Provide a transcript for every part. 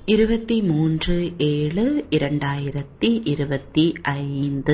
23/7/2025.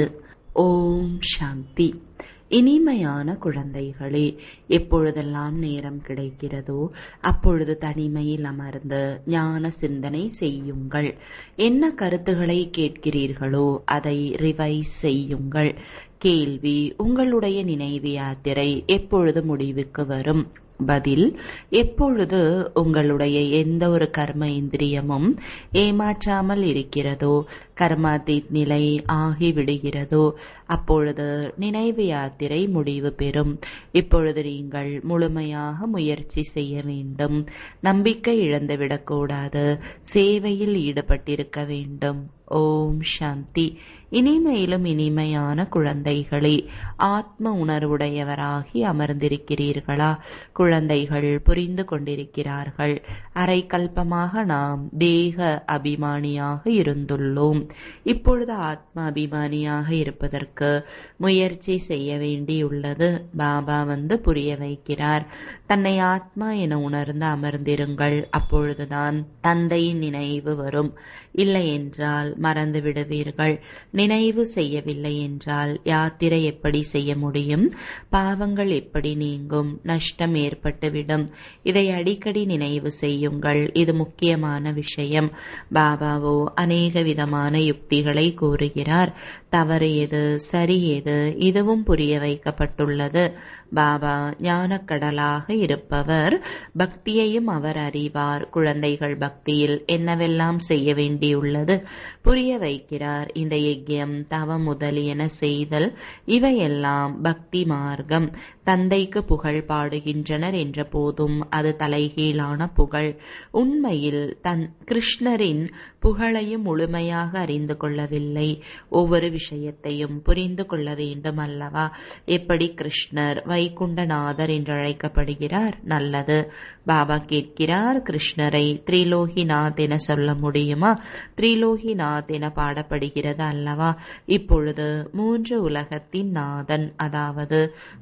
ஓம் சாந்தி. இனிமையான குழந்தைகளே, எப்பொழுதெல்லாம் நேரம் கிடைக்கிறதோ அப்பொழுது தனிமையில் அமர்ந்து ஞான சிந்தனை செய்யுங்கள். என்ன கருத்துக்களை கேட்கிறீர்களோ அதை ரிவைஸ் செய்யுங்கள். கேள்வி: உங்களுடைய நினைவு யாத்திரை எப்பொழுது முடிவுக்கு வரும்? பதில்: எப்பொழுது உங்களுடைய எந்த ஒரு கர்ம இந்திரியமும் ஏமாற்றாமல் இருக்கிறதோ, கர்மாதீத் நிலை ஆகிவிடுகிறதோ, அப்பொழுது நினைவு யாத்திரை முடிவு பெறும். இப்பொழுது நீங்கள் முழுமையாக முயற்சி செய்ய வேண்டும். நம்பிக்கை இழந்துவிடக்கூடாது. சேவையில் ஈடுபட்டிருக்க வேண்டும். ஓம் சாந்தி. இனிமையிலும் இனிமையான குழந்தைகளே, ஆத்ம உணர்வுடையவராகி அமர்ந்திருக்கிறீர்களா? குழந்தைகள் புரிந்து கொண்டிருக்கிறார்கள். அரை கல்பமாக நாம் தேக அபிமானியாக இருந்துள்ளோம். இப்பொழுது ஆத்ம அபிமானியாக இருப்பதற்கு முயற்சி செய்ய வேண்டியுள்ளது. பாபா புரிய வைக்கிறார். தன்னை ஆத்மா என உணர்ந்து அமர்ந்திருங்கள். அப்பொழுதுதான் தந்தையின் நினைவு வரும். இல்லை என்றால் மறந்து விடுவீர்கள். நினைவு செய்யவில்லை என்றால் யாத்திரை எப்படி செய்ய முடியும்? பாவங்கள் எப்படி நீங்கும்? நஷ்டம் ஏற்பட்டுவிடும். இதை அடிக்கடி நினைவு செய்யுங்கள். இது முக்கியமான விஷயம். பாபாவோ அநேக விதமான யுக்திகளை கூறுகிறார். தவறு எது, சரி எது, இதுவும் புரிய வைக்கப்பட்டுள்ளது. பாபா ஞானக்கடலாக இருப்பவர். பக்தியையும் அவர் அறிவார். குழந்தைகள் பக்தியில் என்னவெல்லாம் செய்ய வேண்டியுள்ளது புரிய வைக்கிறார். இந்த யஜ்யம், தவம் முதலியன செய்தல், இவையெல்லாம் பக்தி மார்க்கம். தந்தைக்கு புகழ் பாடுகின்றனர் என்ற போதும் அது தலைகீழான புகழ். உண்மையில் கிருஷ்ணரின் புகழையும் முழுமையாக அறிந்து கொள்ளவில்லை. ஒவ்வொரு விஷயத்தையும் புரிந்து கொள்ள வேண்டும் அல்லவா? எப்படி கிருஷ்ணர் வைகுண்டநாதர் என்று அழைக்கப்படுகிறார்? நல்லது. பாபா கேட்கிறார், கிருஷ்ணரை திரிலோகிநாத் என சொல்ல முடியுமா? திரிலோகிநாத் என பாடப்படுகிறது அல்லவா? இப்பொழுது 3 உலகத்தின் நாதன், அதாவது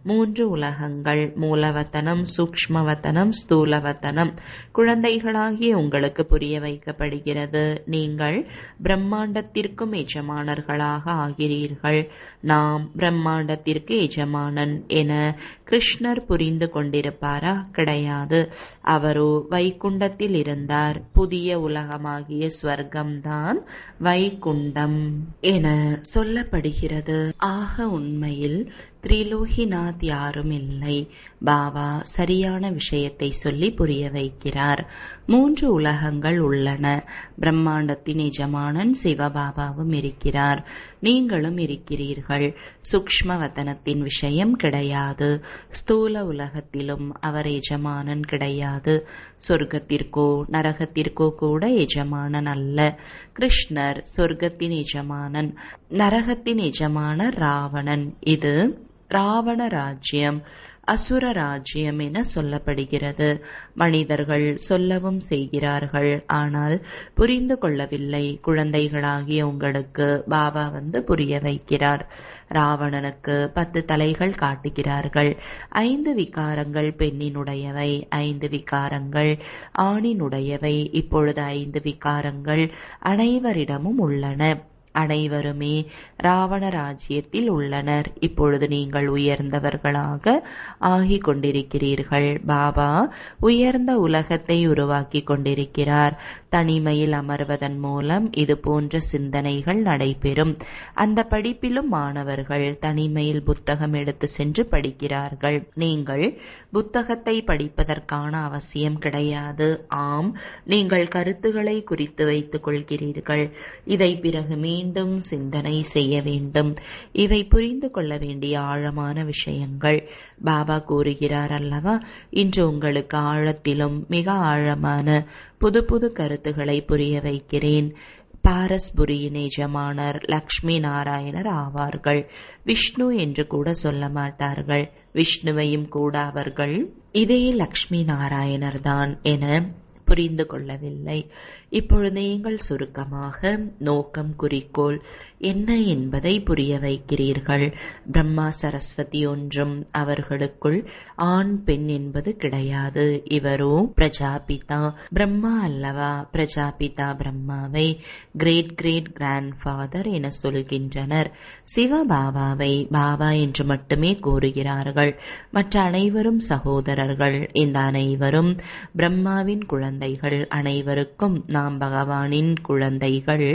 3 உலகங்கள், மூலவத்தனம், சூக்ஷ்மவத்தனம், ஸ்தூலவத்தனம். குழந்தைகளாகிய உங்களுக்கு புரிய வைக்கப்படுகிறது. நீங்கள் பிரம்மாண்டத்திற்கும் எஜமானர்களாக ஆகிறீர்கள். நாம் பிரம்மாண்டத்திற்கு எஜமானன் என கிருஷ்ணர் புரிந்து கொண்டிருப்பாரா? கிடையாது. அவரோ வைகுண்டத்தில் இருந்தார். புதிய உலகமாகிய ஸ்வர்க்கம்தான் வைகுண்டம் என சொல்லப்படுகிறது. ஆக உண்மையில் திரிலோகிநாத் யாரும் இல்லை. பாபா சரியான விஷயத்தை சொல்லி புரிய வைக்கிறார். 3 உலகங்கள் உள்ளன. பிரம்மாண்டத்தின் எஜமானன் சிவபாபாவும் இருக்கிறார். நீங்களும் இருக்கிறீர்கள். சூக்ஷ்மவதனத்தின் விஷயம் கிடையாது. ஸ்தூல உலகத்திலும் அவர் எஜமானன் கிடையாது. சொர்க்கத்திற்கோ நரகத்திற்கோ கூட எஜமானன் அல்ல. கிருஷ்ணர் சொர்க்கத்தின் எஜமானன். நரகத்தின் எஜமானர் ராவணன். இது ராவண ராஜ்யம், அசுர ராஜ்யம் என சொல்லப்படுகிறது. மனிதர்கள் சொல்லவும் செய்கிறார்கள், ஆனால் புரிந்து கொள்ளவில்லை. குழந்தைகளாகிய உங்களுக்கு பாபா புரிய வைக்கிறார். ராவணனுக்கு 10 தலைகள் காட்டுகிறார்கள். 5 விகாரங்கள் பெண்ணினுடையவை, 5 விகாரங்கள் ஆணினுடையவை. இப்பொழுது 5 விகாரங்கள் அனைவரிடமும் உள்ளன. அனைவருமே ராவண ராஜ்யத்தில் உள்ளனர். இப்பொழுது நீங்கள் உயர்ந்தவர்களாக ஆகிக் கொண்டிருக்கிறீர்கள். பாபா உயர்ந்த உலகத்தை உருவாக்கி கொண்டிருக்கிறார். தனிமையில் அமர்வதன் மூலம் இது போன்ற சிந்தனைகள் நடைபெறும். அந்த படிப்பிலும் மாணவர்கள் தனிமையில் புத்தகம் எடுத்து சென்று படிக்கிறார்கள். நீங்கள் புத்தகத்தை படிப்பதற்கான அவசியம் கிடையாது. ஆம், நீங்கள் கருத்துக்களை குறித்து வைத்துக் கொள்கிறீர்கள். இதை பிறகு மீண்டும் சிந்தனை செய்ய வேண்டும். இவை புரிந்து கொள்ள வேண்டிய ஆழமான விஷயங்கள். பாபா கூறுகிறார் அல்லவா, இன்று உங்களுக்கு ஆழத்திலும் மிக ஆழமான புது புது கருத்துக்களை புரிய வைக்கிறேன். பாரஸ்புரியின் எஜமானர் லக்ஷ்மி நாராயணர் ஆவார்கள். விஷ்ணு என்று கூட சொல்ல மாட்டார்கள். விஷ்ணுவையும் கூட அவர்கள் இதே லக்ஷ்மி நாராயணர் தான் என புரிந்து கொள்ளவில்லை. இப்பொழுது நீங்கள் சுருக்கமாக நோக்கம், குறிக்கோள் என்ன என்பதை புரிய வைக்கிறீர்கள். பிரம்மா சரஸ்வதி ஒன்றும் அவர்களுக்குள் ஆண் பெண் என்பது கிடையாது. இவரோ பிரஜாபிதா பிரம்மா அல்லவா? பிரஜாபிதா பிரம்மாவை கிரேட் கிரேட் கிராண்ட் ஃபாதர் என சொல்கின்றனர். சிவபாபாவை பாபா என்று மட்டுமே கூறுகிறார்கள். மற்ற அனைவரும் சகோதரர்கள். இந்த அனைவரும் பிரம்மாவின் குழந்தைகள். அனைவருக்கும் நாம் பகவானின் குழந்தைகள்,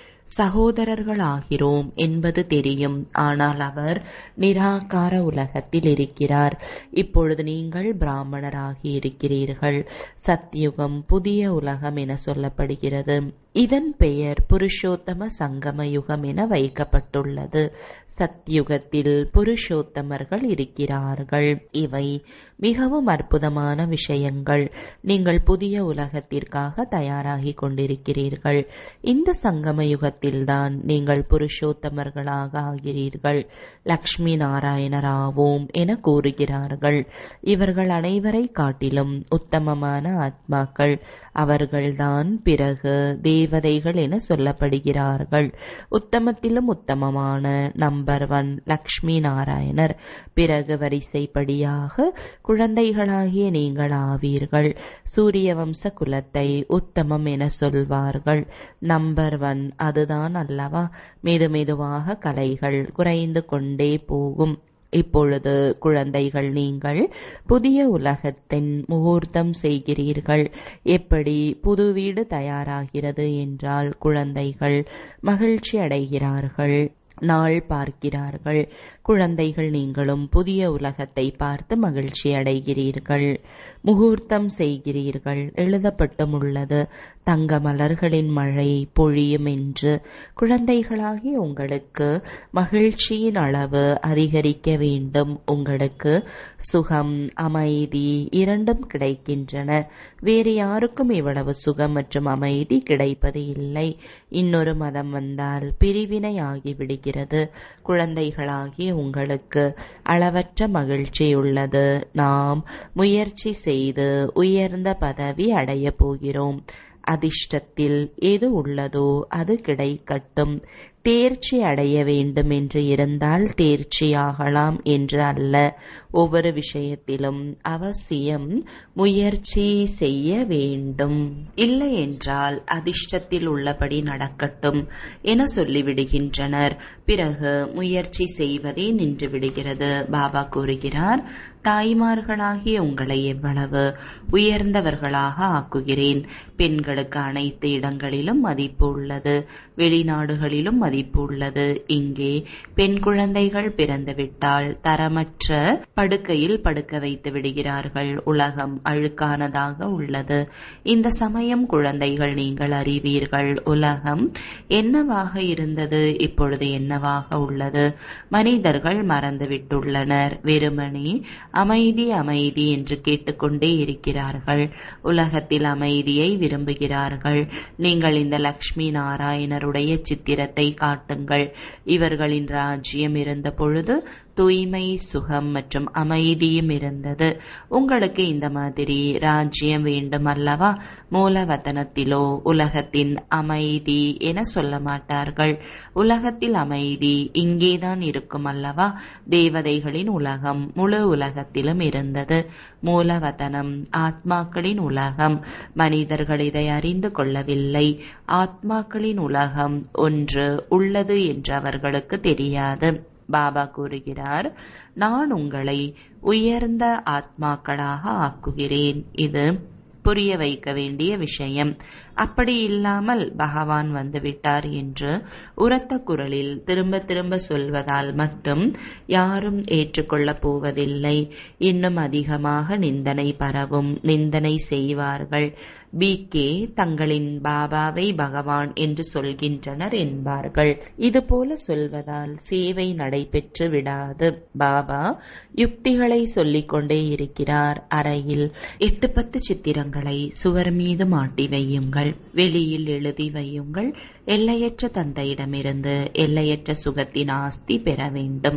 சகோதரர்கள் ஆகிறோம் என்பது தெரியும். ஆனால் அவர் நிராகார உலகத்தில் இருக்கிறார். இப்பொழுது நீங்கள் பிராமணராகி இருக்கிறீர்கள். சத்யுகம் புதிய உலகம் என சொல்லப்படுகிறது. இதன் பெயர் புருஷோத்தம சங்கம யுகம் என வைக்கப்பட்டுள்ளது. சத்யுகத்தில் புருஷோத்தமர்கள் இருக்கிறார்கள். இவை மிகவும் அற்புதமான விஷயங்கள். நீங்கள் புதிய உலகத்திற்காக தயாராகி கொண்டிருக்கிறீர்கள். இந்த சங்கம யுகத்தில்தான் நீங்கள் புருஷோத்தமர்களாக ஆகிறீர்கள். லக்ஷ்மி நாராயணராவோம் என கூறுகிறார்கள். இவர்கள் அனைவரை காட்டிலும் உத்தமமான ஆத்மாக்கள். அவர்கள்தான் பிறகு தேவதைகள் என சொல்லப்படுகிறார்கள். உத்தமத்திலும் உத்தமமான நம்பர் 1 லக்ஷ்மி நாராயணர். பிறகு வரிசைப்படியாக குழந்தைகளாகிய நீங்கள் ஆவீர்கள். சூரிய வம்ச குலத்தை உத்தமம் என சொல்வார்கள். நம்பர் 1 அதுதான் அல்லவா? மெதுமெதுவாக கலைகள் குறைந்து கொண்டே போகும். இப்பொழுது குழந்தைகள், நீங்கள் புதிய உலகத்தின் முகூர்த்தம் செய்கிறீர்கள். எப்படி புது வீடு தயாராகிறது என்றால் குழந்தைகள் மகிழ்ச்சி அடைகிறார்கள், நாள் பார்க்கிறார்கள். குழந்தைகள், நீங்களும் புதிய உலகத்தை பார்த்து மகிழ்ச்சி அடைகிறீர்கள். முகூர்த்தம் செய்கிறீர்கள். எழுதப்பட்டும் உள்ளது, தங்க மலர்களின் மழை பொழியும் என்று. குழந்தைகளாகி உங்களுக்கு மகிழ்ச்சியின் அளவு அதிகரிக்க வேண்டும். உங்களுக்கு சுகம், அமைதி இரண்டும் கிடைக்கின்றன. வேறு யாருக்கும் இவ்வளவு சுகம் மற்றும் அமைதி கிடைப்பது இல்லை. இன்னொரு மதம் வந்தால் பிரிவினை ஆகிவிடுகிறது. குழந்தைகளாகிய உங்களுக்கு அளவற்ற மகிழ்ச்சி உள்ளது. நாம் முயற்சி செய்து உயர்ந்த பதவி அடைய போகிறோம். அதிர்ஷ்டத்தில் எது உள்ளதோ அது கிடைக்கட்டும். தேர்ச்சி அடைய வேண்டும் என்று இருந்தால் தேர்ச்சியாகலாம் என்று அல்ல. ஒவ்வொரு விஷயத்திலும் அவசியம் முயற்சி செய்ய வேண்டும். இல்லை என்றால் அதிர்ஷ்டத்தில் உள்ளபடி நடக்கட்டும் என சொல்லிவிடுகின்றனர். பிறகு முயற்சி செய்வதே நின்று விடுகிறது. பாபா கூறுகிறார், தாய்மார்களாகிய உங்களை எவ்வளவு உயர்ந்தவர்களாக ஆக்குகிறேன். பெண்களுக்கு அனைத்து இடங்களிலும் மதிப்பு உள்ளது. வெளிநாடுகளிலும் மதிப்பு உள்ளது. இங்கே பெண் குழந்தைகள் பிறந்துவிட்டால் தரமற்ற படுக்கையில் படுக்க வைத்து விடுகிறார்கள். உலகம் அழுக்கானதாக உள்ளது. இந்த சமயம் குழந்தைகள், நீங்கள் அறிவீர்கள், உலகம் என்னவாக இருந்தது, இப்பொழுது என்னவாக உள்ளது. மனிதர்கள் மறந்துவிட்டுள்ளனர். வெறுமனே அமைதி அமைதி என்று கேட்டுக்கொண்டே இருக்கிறார்கள். உலகத்தில் அமைதியை விரும்புகிறார்கள். நீங்கள் இந்த லக்ஷ்மி நாராயணருடைய சித்திரத்தை காட்டுங்கள். இவர்களின் ராஜ்யம் இருந்த பொழுது தூய்மை, சுகம் மற்றும் அமைதியும் இருந்தது. உங்களுக்கு இந்த மாதிரி ராஜ்யம் வேண்டும் அல்லவா? மூலவதனத்திலோ உலகத்தின் அமைதி என சொல்ல மாட்டார்கள். உலகத்தில் அமைதி இங்கேதான் இருக்கும் அல்லவா? தேவதைகளின் உலகம் முழு உலகத்திலும் இருந்தது. மூலவதனம் ஆத்மாக்களின் உலகம். மனிதர்கள் இதை அறிந்து கொள்ளவில்லை. ஆத்மாக்களின் உலகம் ஒன்று உள்ளது என்று அவர்களுக்கு தெரியாது. பாபா கூறுகிறார், நான் உங்களை உயர்ந்த ஆத்மாக்களாக ஆக்குகிறேன். இது புரிய வைக்க வேண்டிய விஷயம். அப்படி இல்லாமல் பகவான் வந்துவிட்டார் என்று உரத்த குரலில் திரும்ப திரும்ப சொல்வதால் மட்டும் யாரும் ஏற்றுக்கொள்ளப் போவதில்லை. இன்னும் அதிகமாக நிந்தனை பரவும். நிந்தனை செய்வார்கள். BK தங்களின் பாபாவை பகவான் என்று சொல்கின்றனர் என்பார்கள். இதுபோல சொல்வதால் சேவை நடைபெற்று விடாது. பாபா யுக்திகளை சொல்லிக் கொண்டே இருக்கிறார். அறையில் 8-10 சித்திரங்களை சுவர் மீது மாட்டி வையுங்கள். வெளியில் எழுதி வையுங்கள். எல்லையற்ற தந்தையிடமிருந்து எல்லையற்ற சுகத்தின் ஆஸ்தி பெற வேண்டும்.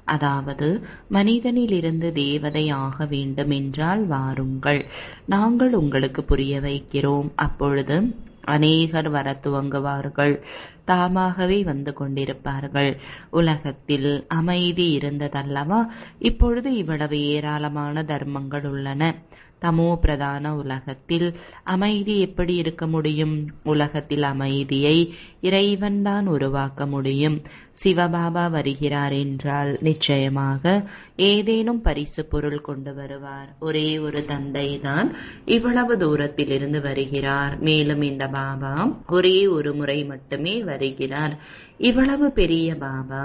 அதாவது மனிதனிலிருந்து தேவதை ஆக வேண்டும் என்றால் வாருங்கள், நாங்கள் உங்களுக்கு புரிய வைக்கிறோம். அப்பொழுது அநேகர் வர துவங்குவார்கள். தாமாகவே வந்து கொண்டிருப்பார்கள். உலகத்தில் அமைதி இருந்ததல்லவா? இப்பொழுது இவ்வளவு ஏராளமான தர்மங்கள் உள்ளன. தமோ பிரதான உலகத்தில் அமைதி எப்படி இருக்க முடியும்? உலகத்தில் அமைதியை இறைவன்தான் உருவாக்க முடியும். சிவபாபா வருகிறார் என்றால் நிச்சயமாக ஏதேனும் பரிசு பொருள் கொண்டு வருவார். ஒரே ஒரு தந்தை தான் இவ்வளவு தூரத்திலிருந்து வருகிறார். மேலும் இந்த பாபா ஒரே ஒரு முறை மட்டுமே வருகிறார். இவ்வளவு பெரிய பாபா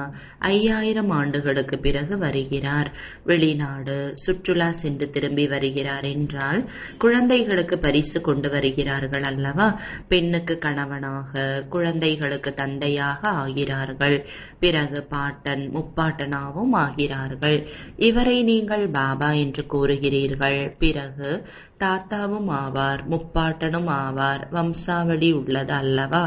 5000 ஆண்டுகளுக்கு பிறகு வருகிறார். வெளிநாடு சுற்றுலா சென்று திரும்பி வருகிறார் என்றால் குழந்தைகளுக்கு பரிசு கொண்டு வருகிறார்கள் அல்லவா? பெண்ணுக்கு கணவனாக, குழந்தைகளுக்கு தந்தையாக ஆகிறார்கள். பிறகு பாட்டன் முப்பாட்டனாவும் ஆகிறார்கள். இவரை நீங்கள் பாபா என்று கூறுகிறீர்கள். பிறகு தாத்தாவும் ஆவார், முப்பாட்டனும் ஆவார். வம்சாவளி உள்ளது அல்லவா?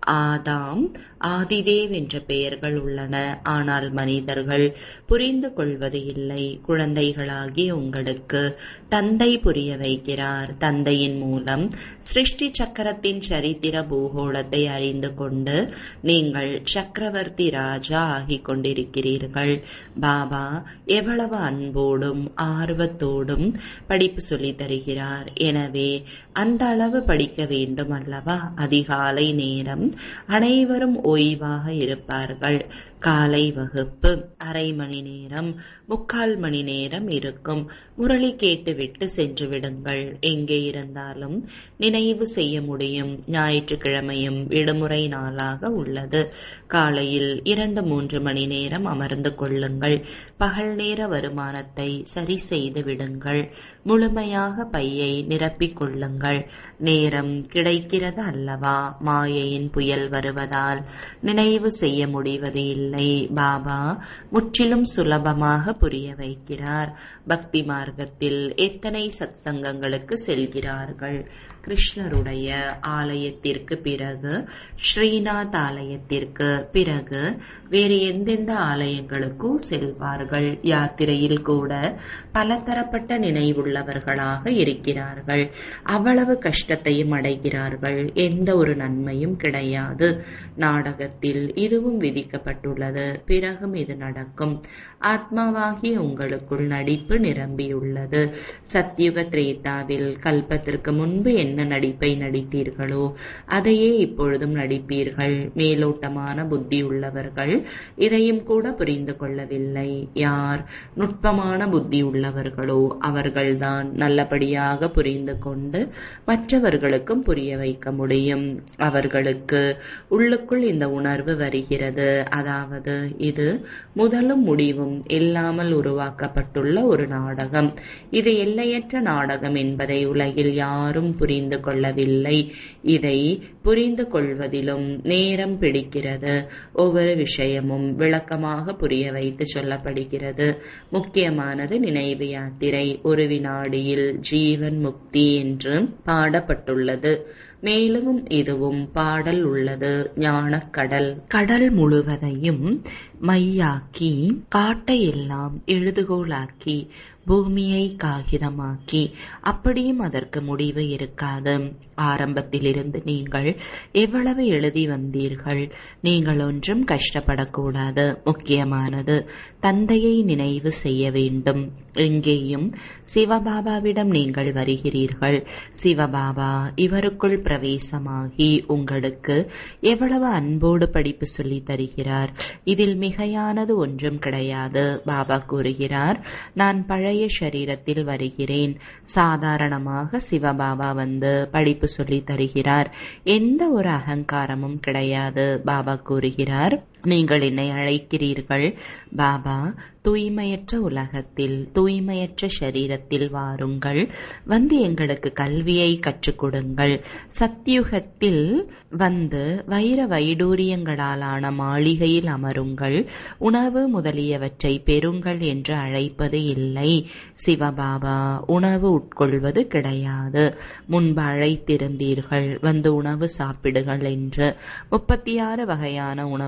ஆதாம், ஆதிதேவ் என்ற பெயர்கள் உள்ளன. ஆனால் மனிதர்கள் புரிந்து கொள்வது இல்லை. குழந்தைகளாகி உங்களுக்கு தந்தை புரிய வைக்கிறார். தந்தையின் மூலம் சிருஷ்டி சக்கரத்தின் சரித்திர பூகோளத்தை அறிந்து கொண்டு நீங்கள் சக்கரவர்த்தி ராஜா ஆகிக் கொண்டிருக்கிறீர்கள். பாபா எவ்வளவு அன்போடும் ஆர்வத்தோடும் படிப்பு சொல்லித் தருகிறார். எனவே அந்த அளவு படிக்க வேண்டும் அல்லவா? அதிகாலை நேரம் அனைவரும் ஓய்வாக இருப்பார்கள். காலை வகுப்பு அரை மணி நேரம் 3/4 மணி நேரம் இருக்கும். முரளி கேட்டுவிட்டு சென்று விடுங்கள். எங்கே இருந்தாலும் நினைவு செய்ய முடியும். ஞாயிற்றுக்கிழமையும் விடுமுறை நாளாக உள்ளது. காலையில் 2-3 மணி நேரம் அமர்ந்து கொள்ளுங்கள். பகல் நேர வருமானத்தை சரி செய்து விடுங்கள். முழுமையாக பையை நிரப்பிக் கொள்ளுங்கள். நேரம் கிடைக்கிறது அல்லவா? மாயையின் புயல் வருவதால் நினைவு செய்ய முடிவது இல்லை. பாபா முற்றிலும் சுலபமாக புரிய வைக்கிறார். பக்தி மார்க்கத்தில் எத்தனை சத்சங்கங்களுக்கு செல்கிறார்கள்? கிருஷ்ணருடைய ஆலயத்திற்கு பிறகு, ஸ்ரீநாத் ஆலயத்திற்கு பிறகு வேறு எந்தெந்த ஆலயங்களுக்கோ செல்வார்கள். யாத்திரையில் கூட பலதரப்பட்ட நினைவுள்ளவர்களாக இருக்கிறார்கள். அவ்வளவு கஷ்டத்தையும் அடைகிறார்கள். எந்த ஒரு நன்மையும் கிடையாது. நாடகத்தில் இதுவும் விதிக்கப்பட்டுள்ளது. பிறகும் இது நடக்கும். ஆத்மாவாகிய உங்களுக்குள் நடிப்பு நிரம்பியுள்ளது. சத்யுக திரேதாவில் கல்பத்திற்கு முன்பு என்ன நடிப்பை நடித்தீர்களோ அதையே இப்பொழுதும் நடிப்பீர்கள். மேலோட்டமான புத்தி உள்ளவர்கள் இதையும் கூட புரிந்து கொள்ளவில்லை. யார் நுட்பமான புத்தி உள்ளவர்களோ அவர்கள்தான் நல்லபடியாக புரிந்து கொண்டு மற்றவர்களுக்கும் புரிய வைக்க முடியும். அவர்களுக்கு உள்ளுக்குள் இந்த உணர்வு வருகிறது. அதாவது இது முதலும் முடிவும் இல்லாமல் உருவாக்கப்பட்டுள்ள ஒரு நாடகம். இது எல்லையற்ற நாடகம் என்பதை உலகில் யாரும் புரிந்து கொள்ளவில்லை. இதை புரிந்து கொள்வதிலும் நேரம் பிடிக்கிறது. ஒவ்வொரு விஷயமும் விளக்கமாக புரிய வைத்து சொல்லப்படுகிறது. முக்கியமானது நினைவு யாத்திரை. ஒரு வினாடியில் ஜீவன் முக்தி என்று பாடப்பட்டுள்ளது. மேலும் இதுவும் பாடல் உள்ளது. ஞானக்கடல். கடல் முழுவதையும் மையாக்கி, காட்டை எல்லாம் எழுதுகோலாக்கி, பூமியை காகிதமாக்கி, அப்படியும் அதற்கு முடிவு இருக்காது. ஆரம்பத்திலிருந்து நீங்கள் எவ்வளவு எழுதி வந்தீர்கள். நீங்கள் ஒன்றும் கஷ்டப்படக்கூடாது. முக்கியமானது தந்தையை நினைவு செய்ய வேண்டும். எங்கேயும் சிவபாபாவிடம் நீங்கள் வருகிறீர்கள். சிவபாபா இவருக்குள் பிரவேசமாகி உங்களுக்கு எவ்வளவு அன்போடு படிப்பு சொல்லி தருகிறார். இதில் மிகையானது ஒன்றும் கிடையாது. பாபா கூறுகிறார், நான் பழைய சரீரத்தில் வருகிறேன். சாதாரணமாக சிவபாபா வந்து படிப்பு சொல்லி தருகிறார். எந்த ஒரு அகங்காரமும் கிடையாது. பாபா கூறுகிறார், நீங்கள் என்னை அழைக்கிறீர்கள். பாபா தூய்மையற்ற உலகத்தில் தூய்மையற்ற சரீரத்தில் வாருங்கள். வந்து எங்களுக்கு கல்வியை கற்றுக் கொடுங்கள். சத்யுகத்தில் வந்து வைர வைடூரியங்களாலான மாளிகையில் அமருங்கள். உணவு முதலியவற்றை பெறுங்கள் என்று அழைப்பது இல்லை. சிவபாபா உணவு உட்கொள்வது கிடையாது. முன்பு அழைத்திருந்தீர்கள், வந்து உணவு சாப்பிடுங்கள் என்று. 36 வகையான உணவுகளை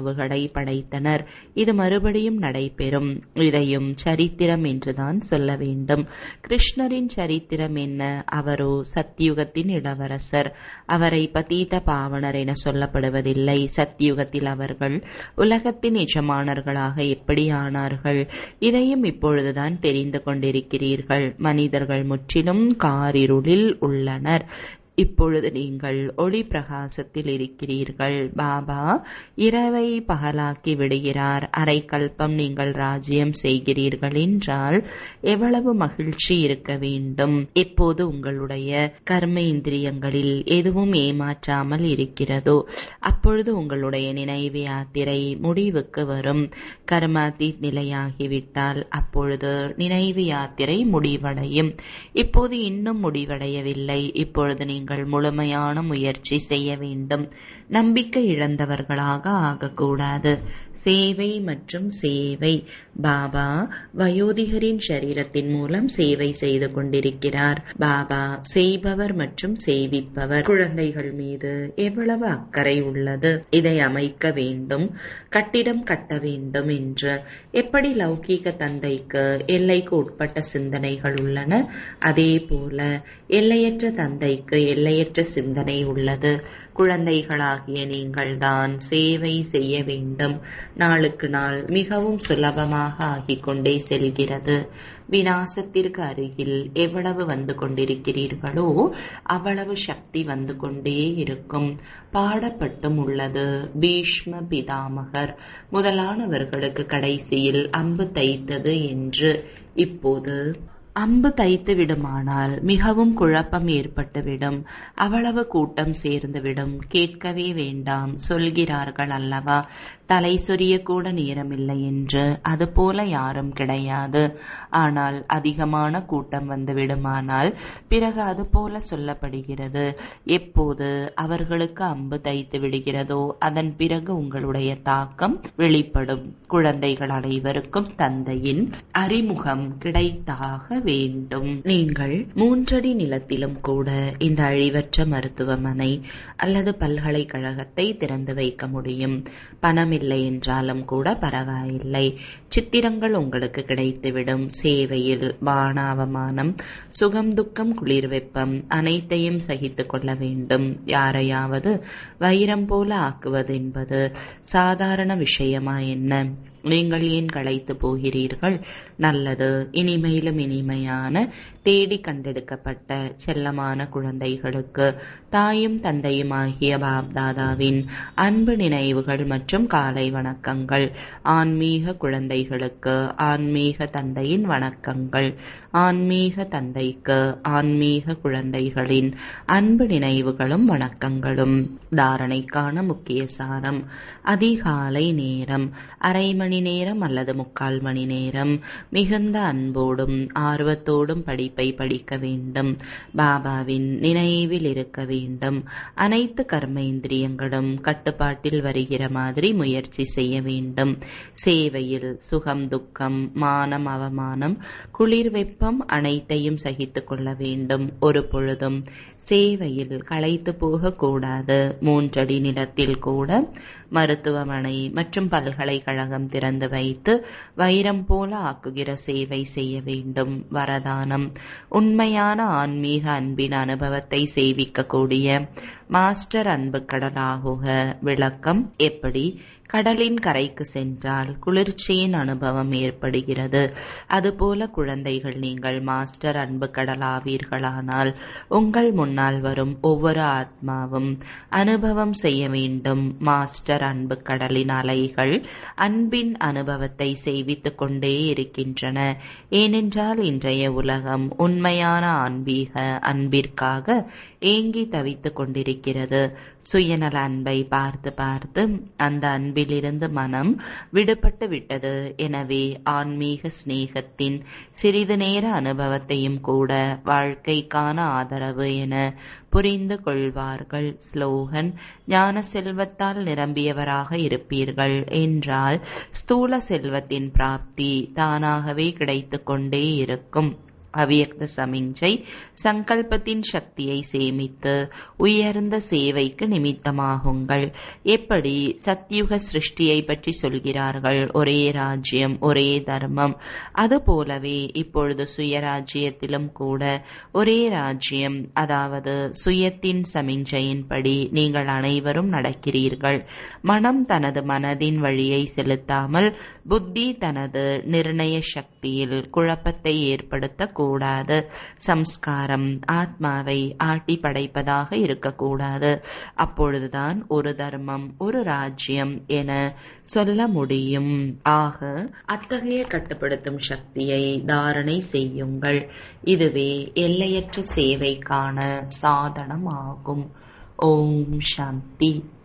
படைத்தனர். இது மறுபடியும் நடைபெறும். இதையும் சரித்திரம் என்றுதான் சொல்ல வேண்டும். கிருஷ்ணரின் சரித்திரம் என்ன? அவரோ சத்யுகத்தின் இளவரசர். அவரை பதீத பாவனர் என சொல்லப்படுவதில்லை. சத்யுகத்தில் அவர்கள் உலகத்தின் எஜமானர்களாக எப்படி ஆனார்கள்? இதையும் இப்பொழுதுதான் தெரிந்து கொண்டிருக்கிறீர்கள். மனிதர்கள் முற்றிலும் காரிருளில் உள்ளனர். இப்பொழுது நீங்கள் ஒளி பிரகாசத்தில் இருக்கிறீர்கள். பாபா இரவை பகலாக்கி விடுகிறார். அரை கல்பம் நீங்கள் ராஜ்யம் செய்கிறீர்கள் என்றால் எவ்வளவு மகிழ்ச்சி இருக்க வேண்டும். எப்போது உங்களுடைய கர்ம இந்திரியங்களில் எதுவும் ஏமாற்றாமல் இருக்கிறதோ அப்பொழுது உங்களுடைய நினைவு யாத்திரை முடிவுக்கு வரும். கர்மாதீத் நிலையாகிவிட்டால் அப்பொழுது நினைவு யாத்திரை முடிவடையும். இப்போது இன்னும் முடிவடையவில்லை. இப்பொழுது நீங்கள் முழுமையான முயற்சி செய்ய வேண்டும். நம்பிக்கை இழந்தவர்களாக ஆகக்கூடாது. சேவை மற்றும் சேவை. பாபா வயோதிகரின் சரீரத்தின் மூலம் சேவை செய்து கொண்டிருக்கிறார். பாபா செய்பவர் மற்றும் சேவிப்பவர். குழந்தைகள் மீது எவ்வளவு அக்கறை உள்ளது. இதை அமைக்க வேண்டும், கட்டிடம் கட்ட வேண்டும் என்று எப்படி லௌகீக தந்தைக்கு எல்லைக்கு உட்பட்ட சிந்தனைகள் உள்ளன, அதே போல எல்லையற்ற தந்தைக்கு எல்லையற்ற சிந்தனை உள்ளது. குழந்தைகளாகிய நீங்கள்தான் சேவை செய்ய வேண்டும். நாளுக்கு நாள் மிகவும் சுலபமாக ஆகிக் கொண்டே செல்கிறது. விநாசத்திற்கு அருகில் எவ்வளவு வந்து கொண்டிருக்கிறீர்களோ அவ்வளவு சக்தி வந்து கொண்டே இருக்கும். பாடப்பட்டும் உள்ளது. பீஷ்ம பிதாமகர் முதலானவர்களுக்கு கடைசியில் அம்பு தைத்தது என்று. இப்போது அம்பு தைத்து விடுமானால் மிகவும் குழப்பம் ஏற்பட்டுவிடும். அவ்வளவு கூட்டம் சேர்ந்துவிடும். கேட்கவே வேண்டாம். சொல்கிறார்கள் அல்லவா, தலை சொரிய கூட நேரமில்லை என்று. அதுபோல யாரும் கிடையாது. ஆனால் அதிகமான கூட்டம் வந்து விடுமானால் பிறகு அதுபோல சொல்லப்படுகிறது. எப்போது அவர்களுக்கு அம்பு தைத்து விடுகிறதோ அதன் பிறகு உங்களுடைய தாக்கம் வெளிப்படும். குழந்தைகள் அனைவருக்கும் தந்தையின் அறிமுகம் கிடைத்தாக வேண்டும். நீங்கள் 3 அடி நிலத்திலும் கூட இந்த அழிவற்ற மருத்துவமனை அல்லது பல்கலைக்கழகத்தை திறந்து வைக்க முடியும். பணம் இல்லை என்றாலும் கூட பரவாயில்லை. சித்திரங்கள் உங்களுக்கு கிடைத்துவிடும். சேவையில் மானாவமானம், சுகம் துக்கம், குளிர் வெப்பம் அனைத்தையும் சகித்துக் கொள்ள வேண்டும். யாரையாவது வைரம் போல ஆக்குவது என்பது சாதாரண விஷயமா என்ன? நீங்கள் ஏன் களைத்து போகிறீர்கள்? நல்லது, இனிமையிலும் இனிமையான தேடி கண்டெடுக்கப்பட்ட செல்லமான குழந்தைகளுக்கு தாயும் தந்தையுமாகிய பாப்தாதாவின் அன்பு நினைவுகள் மற்றும் காலை வணக்கங்கள். ஆன்மீக குழந்தைகளுக்கு ஆன்மீக தந்தையின் வணக்கங்கள். ஆன்மீக தந்தைக்கு ஆன்மீக குழந்தைகளின் அன்பு நினைவுகளும் வணக்கங்களும். தாரணைக்கான முக்கிய சாரம்: அதிகாலை நேரம், அரை மணி நேரம் அல்லது 3/4 மணி நேரம் மிகுந்த அன்போடும் ஆர்வத்தோடும் படிப்பை படிக்க வேண்டும். பாபாவின் நினைவில் இருக்க வேண்டும். அனைத்து கர்மேந்திரியங்களும் கட்டுப்பாட்டில் வருகிற மாதிரி முயற்சி செய்ய வேண்டும். சேவையில் சுகம் துக்கம், மானம் அவமானம், குளிர் வெப்பம் அனைத்தையும் சகித்துக் கொள்ள வேண்டும். ஒரு பொழுதும் சேவையில் களைத்து போகக்கூடாது. 3 அடி நிலத்தில் கூட மருத்துவமனை மற்றும் பல்கலைக்கழகம் திறந்து வைத்து வைரம் போல ஆக்குகிற சேவை செய்ய வேண்டும். வரதானம்: உண்மையான ஆன்மீக அன்பின் அனுபவத்தை சேவிக்கக்கூடிய மாஸ்டர் அன்பு கடலாகுக. விளக்கம்: எப்படி கடலின் கரைக்கு சென்றால் குளிர்ச்சியின் அனுபவம் ஏற்படுகிறது, அதுபோல குழந்தைகள் நீங்கள் மாஸ்டர் அன்பு கடலாவீர்களானால் உங்கள் முன்னால் வரும் ஒவ்வொரு ஆத்மாவும் அனுபவம் செய்ய வேண்டும். மாஸ்டர் அன்பு கடலின் அலைகள் அன்பின் அனுபவத்தை சேவித்துக் கொண்டே இருக்கின்றன. ஏனென்றால் இன்றைய உலகம் உண்மையான ஆன்மீக அன்பிற்காக ஏங்கி தவித்துக் கொண்டிருக்கிறது. சுயநல அன்பை பார்த்து பார்த்து அந்த அன்பிலிருந்து மனம் விடுபட்டு விட்டது. எனவே ஆன்மீக சிநேகத்தின் சிறிது நேர அனுபவத்தையும் கூட வாழ்க்கைக்கான ஆதரவு என புரிந்து கொள்வார்கள். ஸ்லோகன்: ஞான செல்வத்தால் நிரம்பியவராக இருப்பீர்கள் என்றால் ஸ்தூல செல்வத்தின் பிராப்தி தானாகவே கிடைத்துக் கொண்டே இருக்கும். அவ்யக்த சமிஞ்சை சங்கல்பத்தின் சக்தியை சேமித்து உயர்ந்த சேவைக்கு நிமித்தமாகுங்கள். எப்படி சத்யுக சிருஷ்டியை பற்றி சொல்கிறார்கள், ஒரே ராஜ்யம் ஒரே தர்மம், அதுபோலவே இப்பொழுது சுயராஜ்யத்திலும் கூட ஒரே ராஜ்யம், அதாவது சுயத்தின் சமிஞ்சையின்படி நீங்கள் அனைவரும் நடக்கிறீர்கள். மனம் தனது மனதின் வழியை செலுத்தாமல் புத்தி தனது நிர்ணய சக்தியில் குழப்பத்தை ஏற்படுத்த கூடாது. சம்ஸ்காரம் ஆத்மாவை ஆட்டி படைப்பதாக இருக்கக்கூடாது. அப்பொழுதுதான் ஒரு தர்மம் ஒரு ராஜ்யம் என சொல்ல முடியும். ஆக அத்தகைய கட்டுப்படுத்தும் சக்தியை தாரணை செய்யுங்கள். இதுவே எல்லையற்ற சேவைக்கான சாதனமாகும். ஓம் சாந்தி.